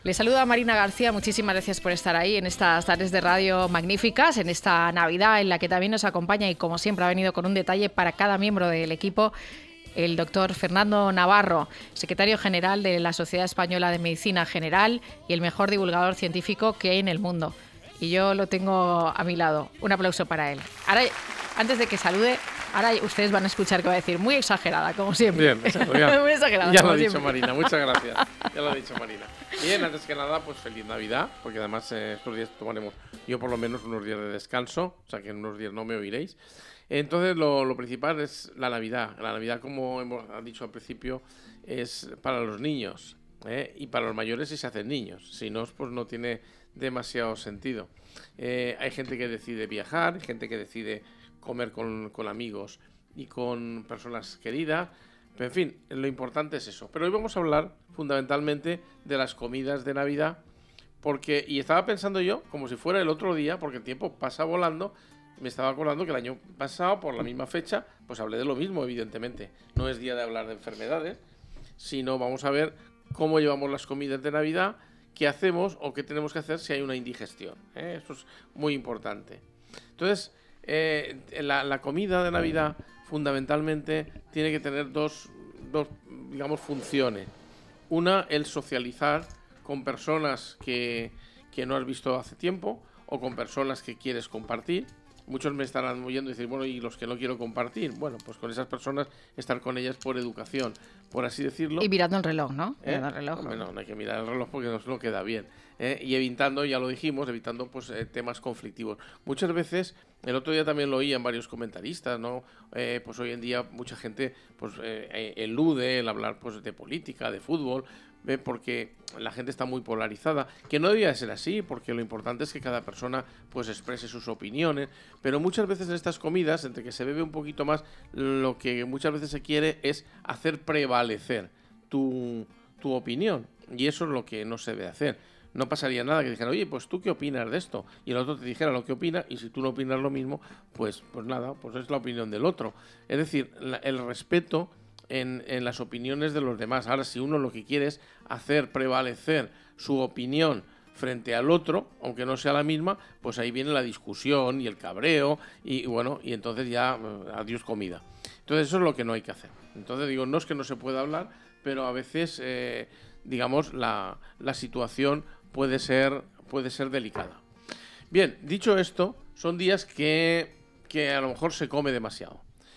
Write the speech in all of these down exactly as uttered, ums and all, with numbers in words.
Le saluda Marina García, muchísimas gracias por estar ahí en estas tardes de radio magníficas, en esta Navidad en la que también nos acompaña y como siempre ha venido con un detalle para cada miembro del equipo, el doctor Fernando Navarro, secretario general de la Sociedad Española de Medicina General y el mejor divulgador científico que hay en el mundo. Y yo lo tengo a mi lado. Un aplauso para él. Ahora, antes de que salude, ahora ustedes van a escuchar que va a decir muy exagerada, como siempre. Bien, exacto, ya. Muy exagerada. Ya como lo ha dicho siempre. Marina, muchas gracias. Ya lo ha dicho Marina. Bien, antes que nada, pues feliz Navidad, porque además eh, estos días tomaremos yo por lo menos unos días de descanso, o sea que en unos días no me oiréis. Entonces lo, lo principal es la Navidad. La Navidad, como hemos dicho al principio, es para los niños, ¿eh? Y para los mayores si se hacen niños. Si no, pues no tiene demasiado sentido. Eh, hay gente que decide viajar, hay gente que decide comer con, con amigos y con personas queridas. Pero en fin, lo importante es eso. Pero hoy vamos a hablar fundamentalmente de las comidas de Navidad. Porque, y estaba pensando yo, como si fuera el otro día, porque el tiempo pasa volando, me estaba acordando que el año pasado, por la misma fecha, pues hablé de lo mismo, evidentemente. No es día de hablar de enfermedades, sino vamos a ver cómo llevamos las comidas de Navidad, qué hacemos o qué tenemos que hacer si hay una indigestión, ¿eh? Eso es muy importante. Entonces, eh, la, la comida de Navidad fundamentalmente tiene que tener dos, dos, digamos, funciones. Una, el socializar con personas que, que no has visto hace tiempo o con personas que quieres compartir. Muchos me estarán oyendo y decir, bueno, ¿y los que no quiero compartir? Bueno, pues con esas personas, estar con ellas por educación, por así decirlo. Y mirando el reloj, ¿no? ¿Eh? Mirando el reloj. Hombre, no, no hay que mirar el reloj porque no, no queda bien. ¿eh? Y evitando, ya lo dijimos, evitando pues eh, temas conflictivos. Muchas veces, el otro día también lo oí en varios comentaristas, ¿no? Eh, pues hoy en día mucha gente pues eh, elude el hablar pues de política, de fútbol, ¿eh? Porque la gente está muy polarizada, que no debía ser así, porque lo importante es que cada persona pues exprese sus opiniones, pero muchas veces en estas comidas, entre que se bebe un poquito más, lo que muchas veces se quiere es hacer prevalecer tu, tu opinión, y eso es lo que no se debe hacer. No pasaría nada que dijeran, oye, pues tú qué opinas de esto, y el otro te dijera lo que opina, y si tú no opinas lo mismo, pues, pues nada, pues es la opinión del otro. Es decir, la, el respeto En, en las opiniones de los demás. Ahora, si uno lo que quiere es hacer prevalecer su opinión frente al otro, aunque no sea la misma, pues ahí viene la discusión y el cabreo y bueno, y entonces ya adiós comida. Entonces eso es lo que no hay que hacer. Entonces digo, no es que no se pueda hablar, pero a veces, eh, digamos, la, la situación puede ser, puede ser delicada. Bien, dicho esto, son días que, que a lo mejor se come demasiado.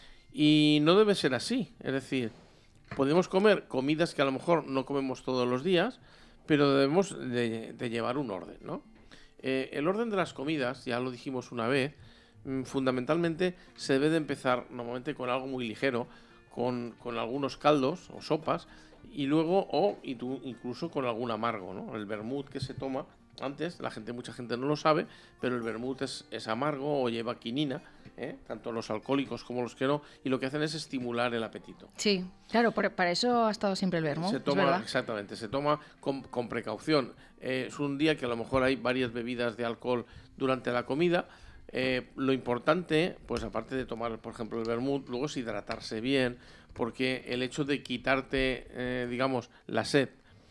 Y no debe ser así, es decir, podemos comer comidas que a lo mejor no comemos todos los días, pero debemos de, de llevar un orden, ¿no? Eh, el orden de las comidas, ya lo dijimos una vez, mmm, fundamentalmente se debe de empezar normalmente con algo muy ligero, con, con algunos caldos o sopas, y luego, o y tú, incluso con algún amargo, ¿no? El vermut que se toma antes, la gente, mucha gente no lo sabe, pero el vermut es, es amargo o lleva quinina, ¿eh? Tanto los alcohólicos como los que no, y lo que hacen es estimular el apetito. Sí, claro, por, para eso ha estado siempre el vermut, Se ¿es toma, verdad? exactamente, se toma con, con precaución. Eh, es un día que a lo mejor hay varias bebidas de alcohol durante la comida. Eh, lo importante, pues aparte de tomar, por ejemplo, el vermut, luego es hidratarse bien, porque el hecho de quitarte, eh, digamos, la sed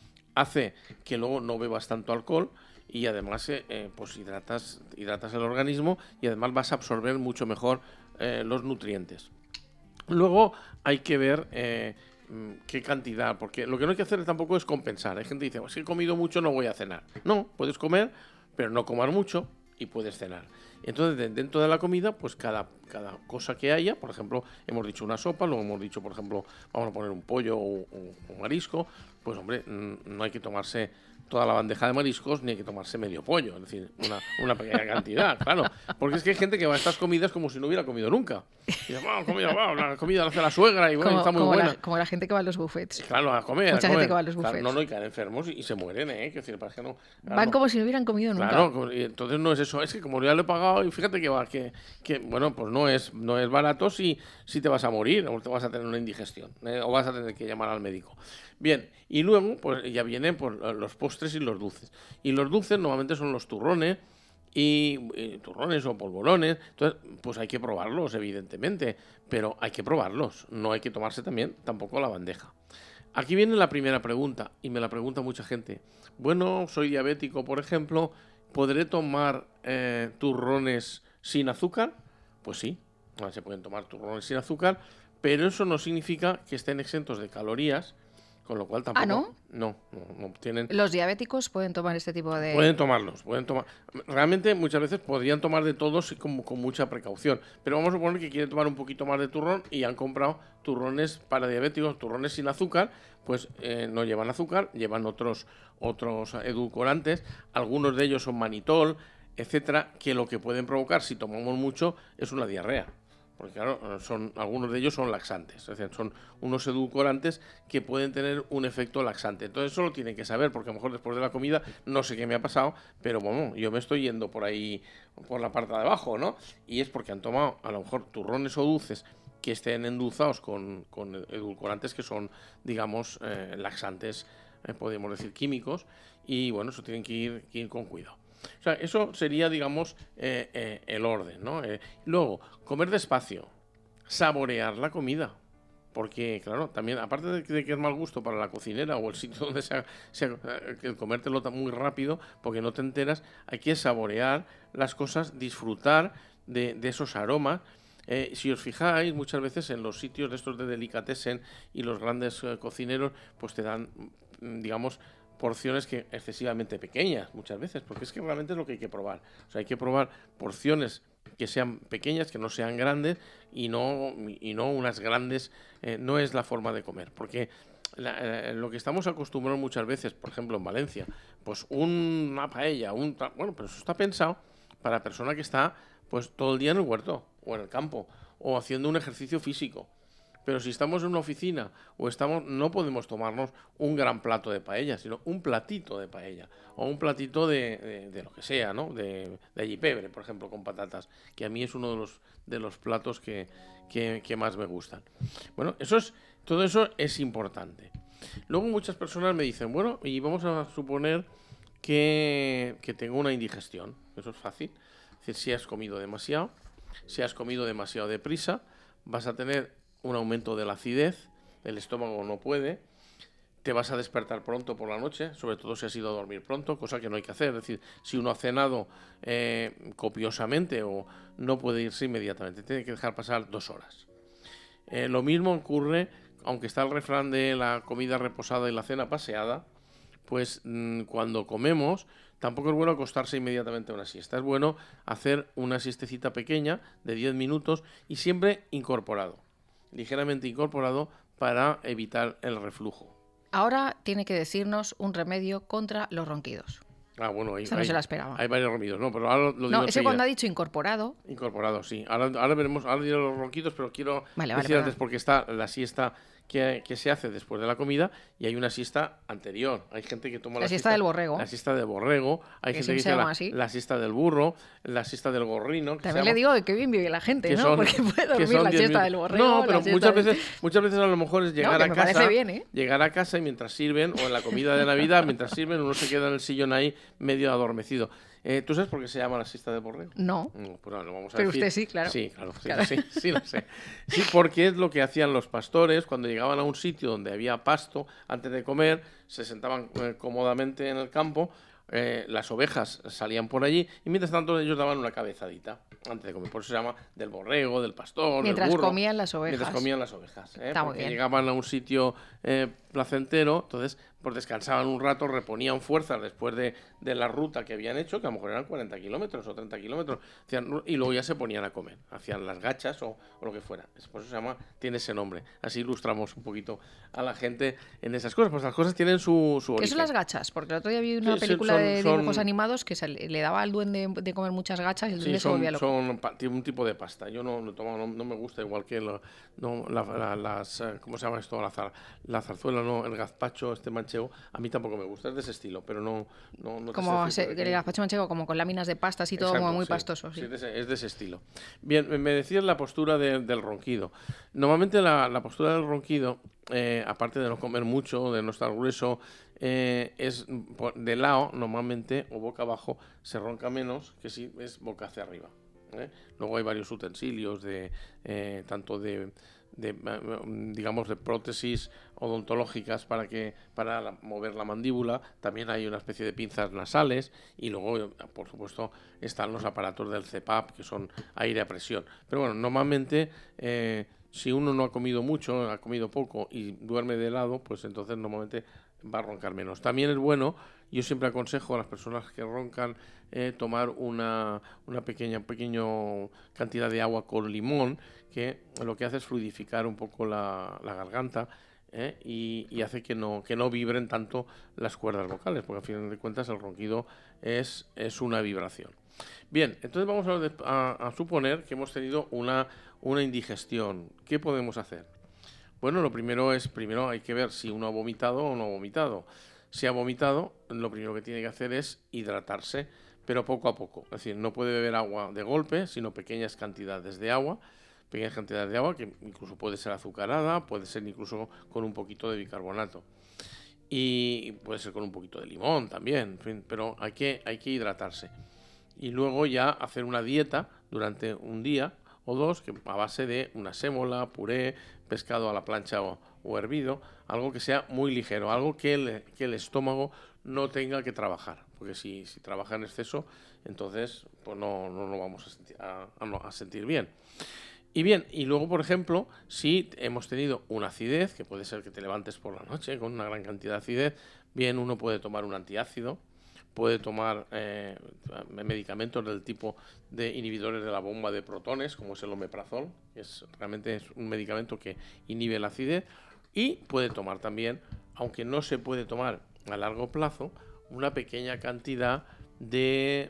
hace que luego no bebas tanto alcohol. Y además eh, pues hidratas, hidratas el organismo y además vas a absorber mucho mejor eh, los nutrientes. Luego hay que ver eh, qué cantidad, porque lo que no hay que hacer tampoco es compensar. Hay gente que dice, si he comido mucho no voy a cenar. No, puedes comer, pero no comer mucho y puedes cenar. Entonces, dentro de la comida, pues cada, cada cosa que haya, por ejemplo, hemos dicho una sopa, luego hemos dicho, por ejemplo, vamos a poner un pollo o un marisco, pues hombre, no hay que tomarse toda la bandeja de mariscos ni hay que tomarse medio pollo, es decir, una, una pequeña cantidad, claro, porque es que hay gente que va a estas comidas como si no hubiera comido nunca. Y dice, wow, comida, wow, la comida la hace la suegra y bueno, como, está muy como buena. La, como la gente que va a los buffets. Claro, a comer, Mucha a comer. gente que va a los buffets. Claro, no, no, y caen enfermos y, y se mueren, ¿eh? Que decir, para que no, claro, Van no. como si no hubieran comido nunca. Claro, y entonces no es eso, es que como ya lo he pagado y fíjate que va, que, que bueno, pues no es, no es barato si, si te vas a morir o te vas a tener una indigestión, ¿eh? O vas a tener que llamar al médico. Bien, y luego pues ya vienen pues, los postres y los dulces. Y los dulces normalmente son los turrones, y, y turrones o polvorones, entonces pues hay que probarlos evidentemente, pero hay que probarlos, no hay que tomarse también tampoco la bandeja. Aquí viene la primera pregunta, y me la pregunta mucha gente. Bueno, soy diabético, por ejemplo, ¿podré tomar eh, turrones sin azúcar? Pues sí, se pueden tomar turrones sin azúcar, pero eso no significa que estén exentos de calorías, con lo cual tampoco... ¿Ah, no? No, no, no tienen... ¿Los diabéticos pueden tomar este tipo de...? Pueden tomarlos, pueden tomar... Realmente muchas veces podrían tomar de todos y con, con mucha precaución, pero vamos a suponer que quieren tomar un poquito más de turrón y han comprado turrones para diabéticos, turrones sin azúcar, pues eh, no llevan azúcar, llevan otros, otros edulcorantes, algunos de ellos son manitol, etcétera, que lo que pueden provocar si tomamos mucho es una diarrea. Porque claro, son, algunos de ellos son laxantes, es decir, son unos edulcorantes que pueden tener un efecto laxante. Entonces eso lo tienen que saber, porque a lo mejor después de la comida no sé qué me ha pasado, pero bueno, yo me estoy yendo por ahí, por la parte de abajo, ¿no? Y es porque han tomado a lo mejor turrones o dulces que estén endulzados con, con edulcorantes que son, digamos, eh, laxantes, eh, podemos decir químicos, y bueno, eso tienen que ir, que ir con cuidado. O sea, eso sería, digamos, eh, eh, el orden, ¿no? Eh, luego, comer despacio, saborear la comida, porque, claro, también, aparte de que, de que es mal gusto para la cocinera o el sitio donde sea, sea el comértelo muy rápido, porque no te enteras, hay que saborear las cosas, disfrutar de, de esos aromas. Eh, si os fijáis, muchas veces en los sitios de estos de delicatessen y los grandes eh, cocineros, pues te dan, digamos, porciones que excesivamente pequeñas muchas veces, porque es que realmente es lo que hay que probar. O sea, hay que probar porciones que sean pequeñas, que no sean grandes y no, y no unas grandes, eh, no es la forma de comer, porque la, eh, lo que estamos acostumbrados muchas veces, por ejemplo en Valencia, pues una paella, un bueno, pero eso está pensado para la persona que está pues todo el día en el huerto o en el campo o haciendo un ejercicio físico. Pero si estamos en una oficina o estamos, no podemos tomarnos un gran plato de paella, sino un platito de paella o un platito de, de, de lo que sea, ¿no? De, de allipebre, por ejemplo, con patatas, que a mí es uno de los, de los platos que, que, que más me gustan. Bueno, eso es, todo eso es importante. Luego muchas personas me dicen, bueno, y vamos a suponer que, que tengo una indigestión. Eso es fácil. Es decir, si has comido demasiado, si has comido demasiado deprisa, vas a tener un aumento de la acidez, el estómago no puede, te vas a despertar pronto por la noche, sobre todo si has ido a dormir pronto, cosa que no hay que hacer. Es decir, si uno ha cenado eh, copiosamente o no puede irse inmediatamente, tiene que dejar pasar dos horas. Eh, lo mismo ocurre, aunque está el refrán de la comida reposada y la cena paseada, pues mmm, cuando comemos tampoco es bueno acostarse inmediatamente a una siesta. Es bueno hacer una siestecita pequeña de diez minutos y siempre incorporado. Ligeramente incorporado para evitar el reflujo. Ahora tiene que decirnos un remedio contra los ronquidos. Ah, bueno, hay, Esa no hay, se la esperaba. Hay varios remedios, ¿no? Pero ahora lo digo. No, ese cuando ha dicho incorporado. Incorporado, sí. Ahora, ahora veremos, ahora diré los ronquidos, pero quiero vale, decir vale, antes porque está la siesta que, que se hace después de la comida y hay una siesta anterior. Hay gente que toma la, la siesta, siesta del borrego. La siesta del borrego. Hay gente que dice la, la siesta del burro, la siesta del gorrino. Que También le llama, digo que bien vive la gente, ¿no? Son, porque puede dormir la siesta mil... del borrego. No, pero muchas de... veces, muchas veces a lo mejor es llegar no, a me casa. Bien, ¿eh? Llegar a casa y mientras sirven, o en la comida de Navidad, mientras sirven, uno se queda en el sillón ahí medio adormecido. Eh, ¿Tú sabes por qué se llama la siesta de borrego? No. no pues no, lo vamos a Pero decir. usted sí, claro. Sí, claro, sí, claro. sí, sí, lo sé. Sí, porque es lo que hacían los pastores cuando llegaban a un sitio donde había pasto antes de comer, se sentaban eh, cómodamente en el campo, eh, las ovejas salían por allí y mientras tanto ellos daban una cabezadita antes de comer. Por eso se llama del borrego, del pastor, mientras del burro. comían las ovejas. Mientras comían las ovejas. ¿eh? Está Porque muy bien. llegaban a un sitio eh, placentero, entonces pues descansaban un rato, reponían fuerzas después de, de la ruta que habían hecho, que a lo mejor eran cuarenta kilómetros o treinta kilómetros, hacían, y luego ya se ponían a comer, hacían las gachas o, o lo que fuera. Por eso se llama, tiene ese nombre. Así ilustramos un poquito a la gente en esas cosas, pues las cosas tienen su, su origen. ¿Qué son las gachas? Porque el otro día vi una sí, película son, de son, dibujos animados que se le daba al duende de comer muchas gachas y el duende sí, son, se volvía loco. Son tiene un tipo de pasta. Yo no lo tomo, no, no me gusta igual que lo, no, la, la, las, ¿cómo se llama esto? La, zar, la zarzuela, no, el gazpacho, este manchego, a mí tampoco me gusta, es de ese estilo, pero no, no, no como se, el gazpacho manchego, como con láminas de pasta así todo. Exacto, como muy sí, pastoso. Sí. Sí, es, de, es de ese estilo. Bien, me decías la postura de, del ronquido. Normalmente la, la postura del ronquido, eh, aparte de no comer mucho, de no estar grueso, eh, es de lado normalmente o boca abajo se ronca menos que si es boca hacia arriba. ¿eh? Luego hay varios utensilios de eh, tanto de de, digamos, de prótesis odontológicas para que para la, mover la mandíbula. También hay una especie de pinzas nasales y luego, por supuesto, están los aparatos del C PAP, que son aire a presión. Pero bueno, normalmente eh, si uno no ha comido mucho, ha comido poco y duerme de lado, pues entonces normalmente va a roncar menos. También es bueno, yo siempre aconsejo a las personas que roncan eh, tomar una, una pequeña pequeño cantidad de agua con limón, que lo que hace es fluidificar un poco la, la garganta eh, y, y hace que no, que no vibren tanto las cuerdas vocales, porque al final de cuentas el ronquido es, es una vibración. Bien, entonces vamos a, a, a suponer que hemos tenido una, una indigestión. ¿Qué podemos hacer? Bueno, lo primero es, primero hay que ver si uno ha vomitado o no ha vomitado. Si ha vomitado, lo primero que tiene que hacer es hidratarse, pero poco a poco. Es decir, no puede beber agua de golpe, sino pequeñas cantidades de agua, pequeñas cantidades de agua que incluso puede ser azucarada, puede ser incluso con un poquito de bicarbonato. Y puede ser con un poquito de limón también, en fin, pero hay que, hay que hidratarse. Y luego ya hacer una dieta durante un día o dos, que a base de una sémola, puré, pescado a la plancha o, o hervido, algo que sea muy ligero, algo que el, que el estómago no tenga que trabajar, porque si, si trabaja en exceso, entonces pues no, no lo vamos a sentir, a, a, a sentir bien. Y bien, y luego, por ejemplo, si hemos tenido una acidez, que puede ser que te levantes por la noche con una gran cantidad de acidez, bien, uno puede tomar un antiácido, puede tomar eh, medicamentos del tipo de inhibidores de la bomba de protones, como es el omeprazol, que es, realmente es un medicamento que inhibe la acidez, y puede tomar también, aunque no se puede tomar a largo plazo, una pequeña cantidad de,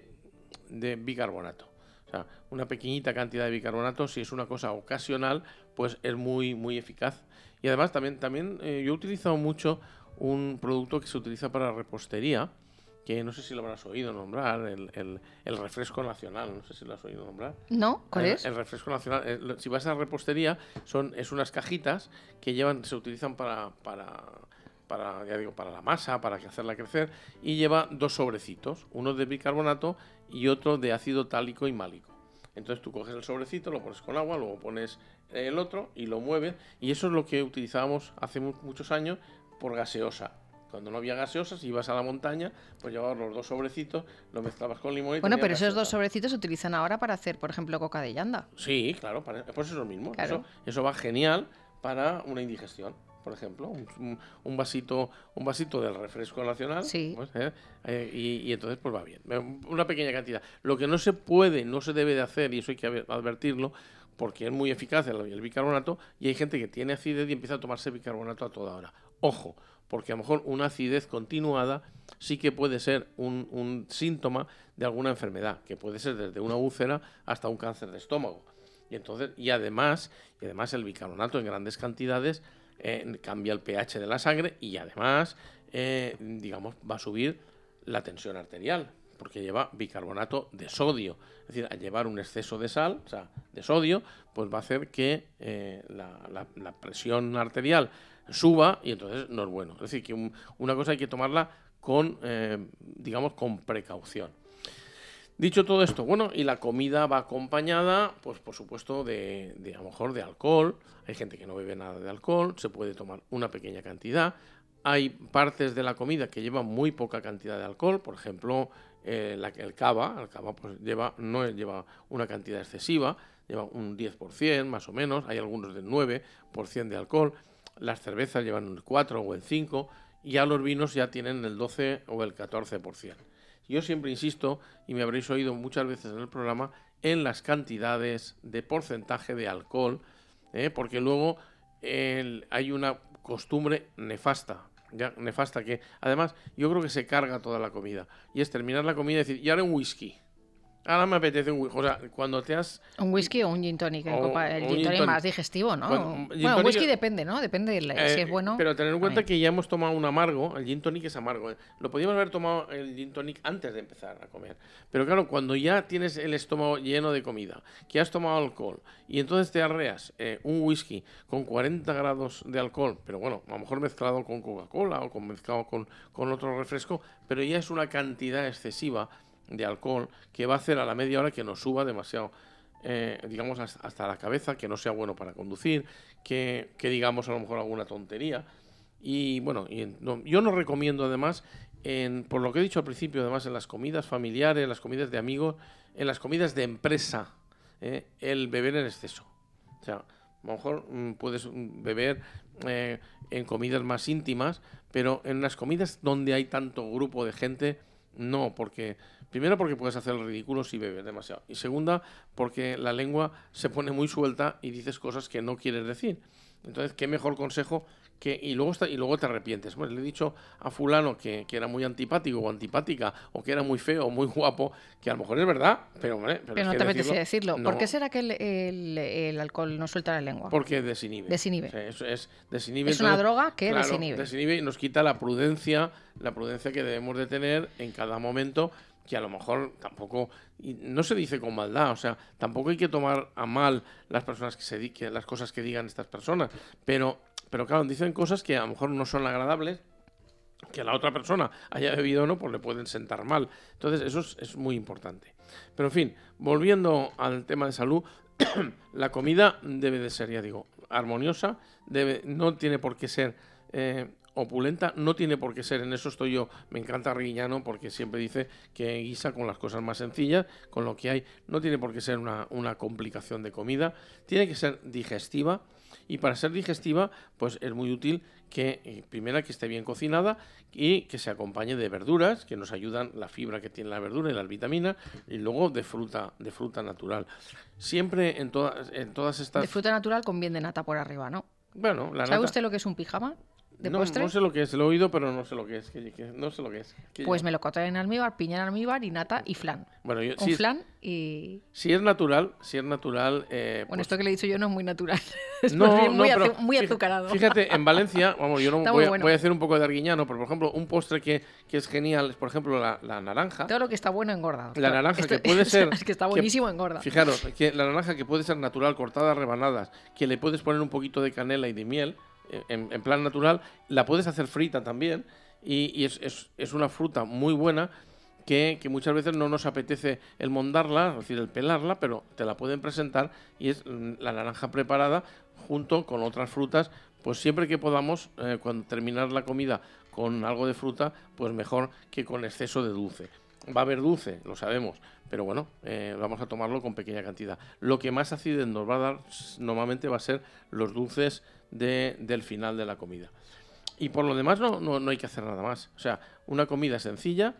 de bicarbonato. O sea, una pequeñita cantidad de bicarbonato, si es una cosa ocasional, pues es muy, muy eficaz. Y además también, también eh, yo he utilizado mucho un producto que se utiliza para repostería, que no sé si lo habrás oído nombrar, el, el, el refresco nacional, no sé si lo has oído nombrar. No, ¿cuál el, es? El refresco nacional, el, si vas a repostería, son es unas cajitas que llevan, se utilizan para, para, para, ya digo, para la masa, para hacerla crecer, y lleva dos sobrecitos, uno de bicarbonato y otro de ácido tálico y málico. Entonces tú coges el sobrecito, lo pones con agua, luego pones el otro y lo mueves, y eso es lo que utilizábamos hace muchos años por gaseosa. Cuando no había gaseosas, ibas a la montaña, pues llevabas los dos sobrecitos, lo mezclabas con limón y Bueno, pero gaseosa. esos dos sobrecitos se utilizan ahora para hacer, por ejemplo, coca de llanda. Sí, claro, para, pues eso es lo mismo. Claro. Eso, eso va genial para una indigestión, por ejemplo. Un, un vasito un vasito del refresco nacional. Sí. Pues, eh, eh, y, y entonces pues va bien. Una pequeña cantidad. Lo que no se puede, no se debe de hacer, y eso hay que advertirlo, porque es muy eficaz el, el bicarbonato, y hay gente que tiene acidez y empieza a tomarse bicarbonato a toda hora. Ojo, porque a lo mejor una acidez continuada sí que puede ser un, un síntoma de alguna enfermedad, que puede ser desde una úlcera hasta un cáncer de estómago. Y entonces, y además, y además el bicarbonato en grandes cantidades eh, cambia el pH de la sangre y además, eh, digamos, va a subir la tensión arterial, porque lleva bicarbonato de sodio. Es decir, al llevar un exceso de sal, o sea, de sodio, pues va a hacer que eh, la, la, la presión arterial suba y entonces no es bueno. Es decir, que un, una cosa hay que tomarla con, eh, digamos, con precaución. Dicho todo esto, bueno, y la comida va acompañada, pues por supuesto, de, de a lo mejor de alcohol. Hay gente que no bebe nada de alcohol, se puede tomar una pequeña cantidad. Hay partes de la comida que llevan muy poca cantidad de alcohol, por ejemplo, eh, la, el cava, el cava pues lleva, no lleva una cantidad excesiva, lleva un diez por ciento más o menos, hay algunos del nueve por ciento de alcohol. Las cervezas llevan un cuatro o el cinco, y ya los vinos ya tienen el doce o el catorce por ciento. Yo siempre insisto, y me habréis oído muchas veces en el programa, en las cantidades de porcentaje de alcohol, ¿eh? Porque luego el, hay una costumbre nefasta, ya, nefasta que además yo creo que se carga toda la comida, y es terminar la comida y decir, y ahora un whisky. Ahora me apetece un whisky. O sea, cuando te has... Un whisky o un gin tonic en o, copa. El gin, gin tonic tonic más digestivo, ¿no? Cuando, bueno, un whisky depende, ¿no? Depende de la, eh, si es bueno. Pero tener en cuenta Ay. que ya hemos tomado un amargo. El gin tonic es amargo. ¿eh? Lo podíamos haber tomado el gin tonic antes de empezar a comer. Pero claro, cuando ya tienes el estómago lleno de comida, que has tomado alcohol, y entonces te arreas eh, un whisky con cuarenta grados de alcohol, pero bueno, a lo mejor mezclado con Coca-Cola o con mezclado con, con otro refresco, pero ya es una cantidad excesiva de alcohol que va a hacer a la media hora que nos suba demasiado eh, digamos, hasta, hasta la cabeza, que no sea bueno para conducir, que, que digamos a lo mejor alguna tontería. Y bueno, y en, no, yo no recomiendo además, en, por lo que he dicho al principio, además en las comidas familiares, en las comidas de amigos, en las comidas de empresa, eh, el beber en exceso. O sea, a lo mejor mmm, puedes beber eh, en comidas más íntimas, pero en las comidas donde hay tanto grupo de gente, no, porque primero porque puedes hacer el ridículo si bebes demasiado, y segunda porque la lengua se pone muy suelta y dices cosas que no quieres decir. Entonces, qué mejor consejo que y luego está, y luego te arrepientes. Bueno, le he dicho a fulano que, que era muy antipático o antipática, o que era muy feo o muy guapo, que a lo mejor es verdad, pero, hombre, pero, pero es no que te apetece decirlo, decirlo. no, ¿Por qué será que el, el, el alcohol no suelta la lengua? Porque desinhibe. Desinhibe. O sea, eso es desinhibe. Es una droga que claro, desinhibe. Desinhibe y nos quita la prudencia, la prudencia que debemos de tener en cada momento, que a lo mejor tampoco, y no se dice con maldad, o sea, tampoco hay que tomar a mal las personas que se que las cosas que digan estas personas, pero, pero claro, dicen cosas que a lo mejor no son agradables, que a la otra persona haya bebido o no, pues le pueden sentar mal. Entonces, eso es, es muy importante. Pero en fin, volviendo al tema de salud, la comida debe de ser, ya digo, armoniosa, debe, no tiene por qué ser eh, opulenta, no tiene por qué ser, en eso estoy yo, me encanta Arguiñano porque siempre dice que guisa con las cosas más sencillas, con lo que hay, no tiene por qué ser una, una complicación de comida, tiene que ser digestiva, y para ser digestiva pues es muy útil que eh, primero que esté bien cocinada y que se acompañe de verduras que nos ayudan, la fibra que tiene la verdura y las vitaminas, y luego de fruta, de fruta natural. Siempre en todas, en todas estas... De fruta natural con bien de nata por arriba, ¿no? Bueno, la ¿Sabe nata... usted lo que es un pijama? ¿De no, postre? no sé lo que es, lo he oído, pero no sé lo que es. Que, que, no sé lo que es. Que pues yo... melocotón en almíbar, piña en almíbar y nata y flan. Bueno, yo, Con si flan es, y... Si es natural, si es natural... Eh, bueno, pues... esto que le he dicho yo no es muy natural. Es no, bien, muy, no, pero azu muy azucarado. Fíjate, en Valencia, vamos, yo no voy a, bueno. voy a hacer un poco de Arguiñano, pero por ejemplo, un postre que, que es genial es, por ejemplo, la, la naranja. Todo lo que está bueno engorda. La naranja esto, que puede ser... Es que está buenísimo que, engorda. Fijaros, que la naranja que puede ser natural, cortada a rebanadas, que le puedes poner un poquito de canela y de miel, En, en plan natural, la puedes hacer frita también, y, y es, es, es una fruta muy buena que, que muchas veces no nos apetece el mondarla, es decir, el pelarla, pero te la pueden presentar y es la naranja preparada junto con otras frutas, pues siempre que podamos, eh, cuando terminar la comida con algo de fruta, pues mejor que con exceso de dulce. Va a haber dulce, lo sabemos, pero bueno, eh, vamos a tomarlo con pequeña cantidad. Lo que más acidez nos va a dar normalmente va a ser los dulces de, del final de la comida. Y por lo demás no, no, no hay que hacer nada más. O sea, una comida sencilla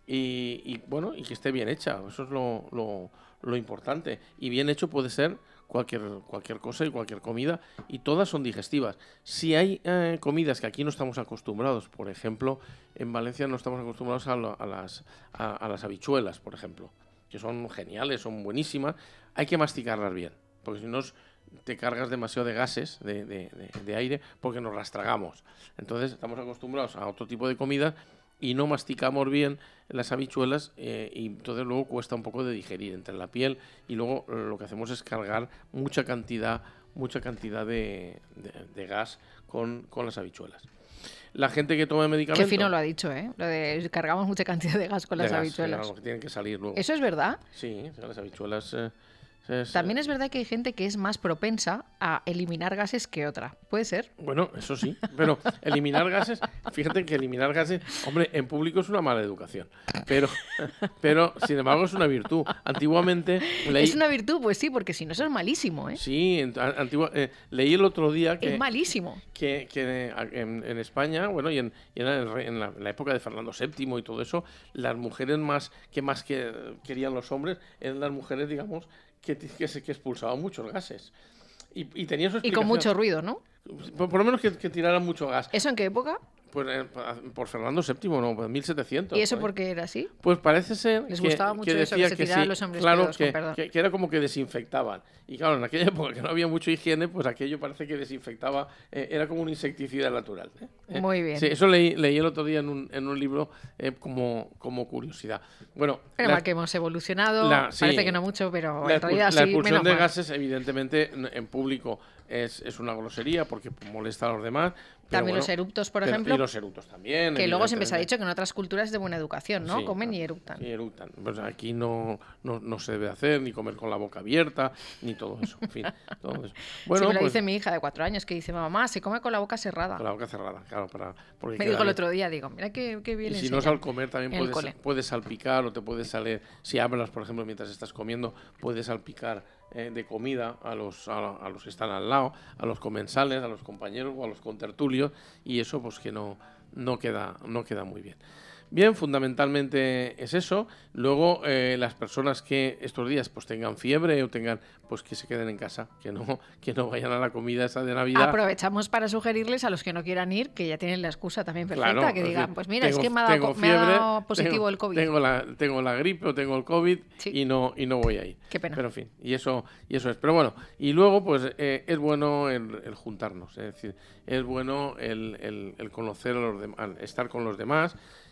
y, y bueno, y que esté bien hecha. Eso es lo, lo, lo importante. Y bien hecho puede ser cualquier, cualquier cosa y cualquier comida, y todas son digestivas. Si hay eh, comidas que aquí no estamos acostumbrados, por ejemplo, en Valencia no estamos acostumbrados a, lo, a, las, a, a las habichuelas, por ejemplo, que son geniales, son buenísimas, hay que masticarlas bien, porque si no te cargas demasiado de gases, de, de, de, de aire, porque nos las tragamos. Entonces estamos acostumbrados a otro tipo de comidas y no masticamos bien las habichuelas, eh, y entonces luego cuesta un poco de digerir entre la piel, y luego lo que hacemos es cargar mucha cantidad mucha cantidad de, de, de gas con, con las habichuelas. La gente que toma medicamentos... Qué fino lo ha dicho, ¿eh? Lo de cargamos mucha cantidad de gas con de las gas, habichuelas. Claro, que tienen que salir luego. ¿Eso es verdad? Sí, las habichuelas... Eh, Es, También es verdad que hay gente que es más propensa a eliminar gases que otra. ¿Puede ser? Bueno, eso sí. Pero eliminar gases, fíjate que eliminar gases, hombre, en público es una mala educación. Pero, pero sin embargo, es una virtud. Antiguamente leí... Es una virtud, pues sí, porque si no, eso es malísimo, ¿eh? Sí, antigua, eh, leí el otro día que... Es malísimo. Que, que en, en España, bueno, y en, y en, el, en, la, en la época de Fernando séptimo y todo eso, las mujeres más que más que querían los hombres eran las mujeres, digamos, que, que, que expulsaban muchos gases. Y, y tenía su explicación. Y con mucho ruido, ¿no? Por, por lo menos que, que tiraran mucho gas. ¿Eso en qué época? Pues eh, por Fernando séptimo, no, pues mil setecientos. ¿Y eso ¿eh? por qué era así? Pues parece ser Les que, gustaba mucho que eso, decía que se que tiraran sí, los hombres claro, pedos, que, con perdón. que, que era como que desinfectaban. Y claro, en aquella época que no había mucha higiene, pues aquello parece que desinfectaba, eh, era como un insecticida natural. ¿eh? Muy bien. Sí, eso leí, leí el otro día en un, en un libro eh, como, como curiosidad. Bueno, pero la, que hemos evolucionado, la, sí, parece que no mucho, pero la, en realidad la sí, expulsión menos de mal. gases, evidentemente, en público es, es una grosería porque molesta a los demás. También bueno, los eructos, por pero, ejemplo. Y los eructos también. Que luego siempre se ha dicho que en otras culturas es de buena educación, ¿no? Sí, Comen claro, y eructan. Sí, eructan. Pues aquí no, no, no se debe hacer, ni comer con la boca abierta, ni todo eso. En fin, todo eso. Bueno, sí, me lo pues, dice mi hija de cuatro años, que dice, mamá, se come con la boca cerrada. con la boca cerrada, claro. Para, porque Me queda dijo el bien. otro día, digo, mira qué, qué bien Y le si no es enseñan al comer también en el puedes, cole. puedes salpicar o te puedes salir, si hablas, por ejemplo, mientras estás comiendo, puedes salpicar eh, de comida a los, a, a los que están al lado, a los comensales, a los compañeros o a los contertulios, y eso pues que no, no, queda, no queda muy bien. Bien, fundamentalmente es eso. Luego, eh, las personas que estos días pues tengan fiebre o tengan, pues que se queden en casa, que no, que no vayan a la comida esa de Navidad. Aprovechamos para sugerirles a los que no quieran ir, que ya tienen la excusa también perfecta, Claro, que es digan, decir, pues mira, tengo- es que me ha dado, tengo co- me ha fiebre, dado positivo tengo- el COVID. Tengo la, tengo la gripe o tengo el COVID Sí. y no y no voy ahí. Qué pena. Pero en fin, y eso y eso es. Pero bueno, y luego pues eh, es bueno el, el juntarnos, es decir, es bueno el, el- el conocer a los demás, estar con los demás.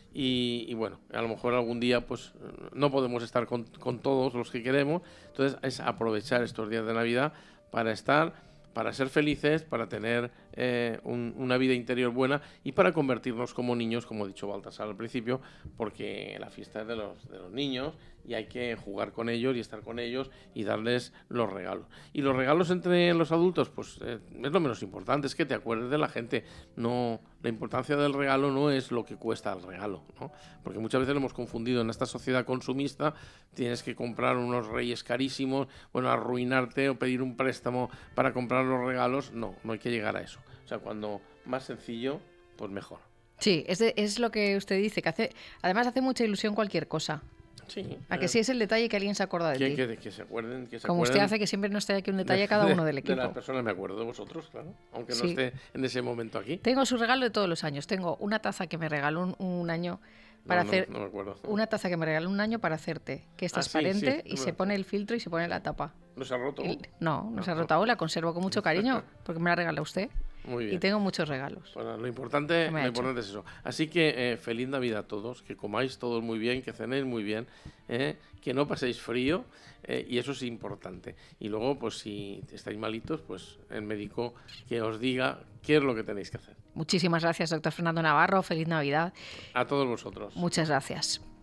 Y, y bueno, a lo mejor algún día pues no podemos estar con, con todos los que queremos, entonces es aprovechar estos días de Navidad para estar, para ser felices, para tener eh, un- una vida interior buena y para convertirnos como niños, como ha dicho Baltasar al principio, porque la fiesta es de los, de los niños y hay que jugar con ellos y estar con ellos y darles los regalos. Y los regalos entre los adultos, pues eh, es lo menos importante, es que te acuerdes de la gente. No, la importancia del regalo no es lo que cuesta el regalo, ¿no? Porque muchas veces lo hemos confundido en esta sociedad consumista, tienes que comprar unos reyes carísimos, bueno, arruinarte o pedir un préstamo para comprar los regalos, no, no hay que llegar a eso. O sea, cuando más sencillo, pues mejor. Sí, es, de- es lo que usted dice, que hace, además hace mucha ilusión cualquier cosa. Sí. A que eh, sí es el detalle que alguien se acuerda de que, ti. que, que se acuerden, que se Como usted acuerden hace que siempre nos trae aquí un detalle de- a cada uno de- del De equipo. las personas, me acuerdo de vosotros, claro, aunque no Sí. esté en ese momento aquí. Tengo su regalo de todos los años. Tengo una taza que me regaló un, un año para no, hacer no, no me acuerdo. una taza que me regaló un año para hacerte, que es Ah, sí, transparente sí, y es se verdad. pone el filtro y se pone la tapa. ¿No se ha roto? Y- no, no, No, se ha no. roto aún, la conservo con mucho cariño porque me la regala usted Muy bien. y tengo muchos regalos. Bueno, lo importante, ¿Qué me ha lo hecho? importante es eso. Así que eh, feliz Navidad a todos, que comáis todos muy bien, que cenéis muy bien, eh, que no paséis frío, eh, y eso es importante. Y luego, pues si estáis malitos, pues el médico que os diga qué es lo que tenéis que hacer. Muchísimas gracias, doctor Fernando Navarro. Feliz Navidad. A todos vosotros. Muchas gracias.